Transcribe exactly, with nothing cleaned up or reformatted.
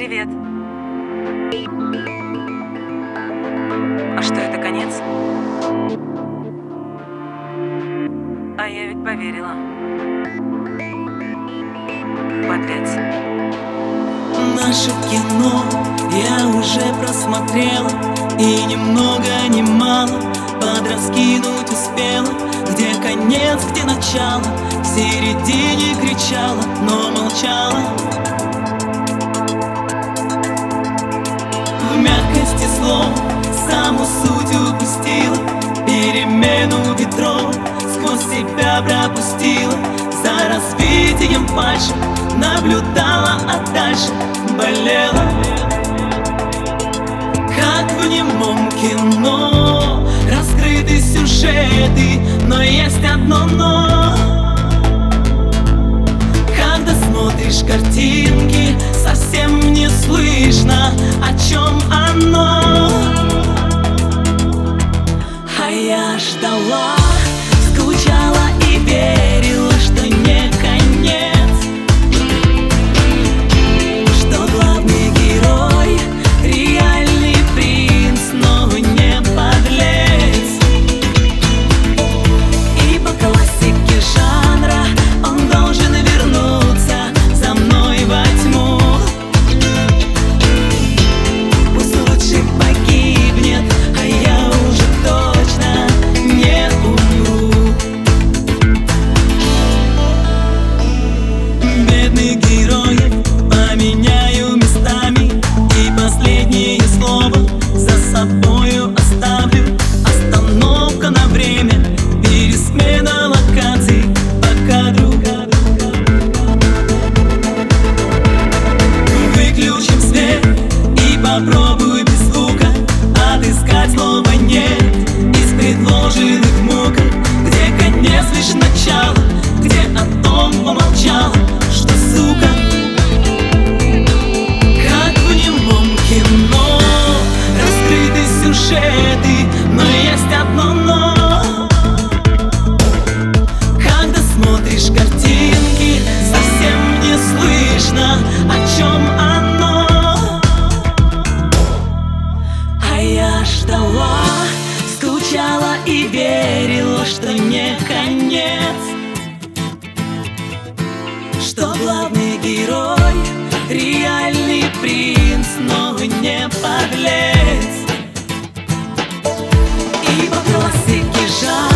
Привет. А что, это конец? А я ведь поверила. Подлец. Наше кино я уже просмотрела, и ни много ни мало подраскинуть успела. Где конец, где начало, в середине кричала, но молчала. В мягкости слов саму суть упустила, перемену ветров сквозь себя пропустила. За развитием фальши наблюдала, а дальше болела. Как в немом кино раскрыты сюжеты, но есть одно но. Когда смотришь картинки, совсем не слышно, о чем оно. А я ждала, скучала и верила, что не конец, что главный герой реальный принц, но не подлец. И по классике жанра он должен вернуться за мной во тьму. Пусть лучше погибнет, а я уже точно не умру. Бедных героев поменяю местами, и последнее слово за собою оставлю. Остановка на время, пересмена локаций по кадру. Выключим свет и попробуй без звука отыскать слово «нет» из предложенных муках. Где конец, лишь начало, где о том помолчала, что сука. Как в немом кино раскрыты сюжеты, но есть одно но. Когда смотришь картинки, совсем не слышно, о чем оно. А я ждала, скучала и верила, что не конец, что главный герой реальный принц, но не подлец. И по классике жанра